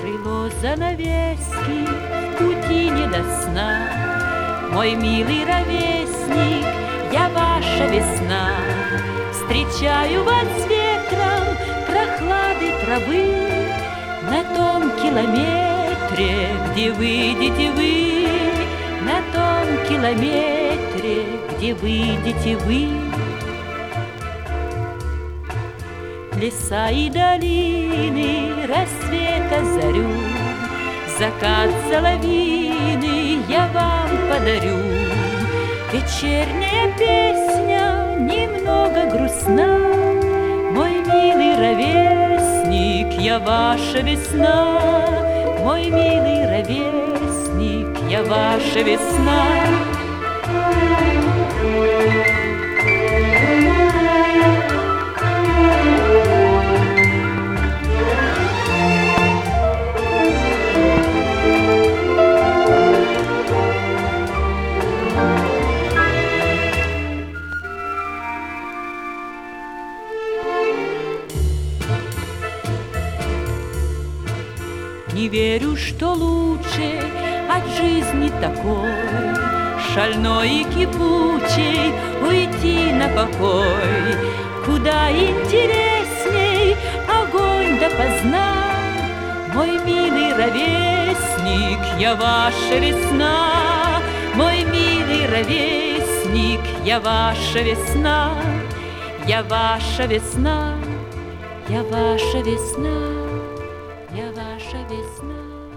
Крыло занавески в пути не до сна. Мой милый ровесник, я ваша весна. Встречаю вас ветром прохлады травы на том километре, где выйдете вы, на том километре, где выйдете вы. Леса и долины, рассвета зарю, закат соловьиный я вам подарю. Вечерняя песня немного грустна, мой милый ровесник, я ваша весна. Мой милый ровесник, я ваша весна. Не верю, что лучше от жизни такой, шальной и кипучей, уйти на покой. Куда интересней огонь допоздна. Мой милый ровесник, я ваша весна. Мой милый ровесник, я ваша весна. Я ваша весна, я ваша весна. Я ваша весна.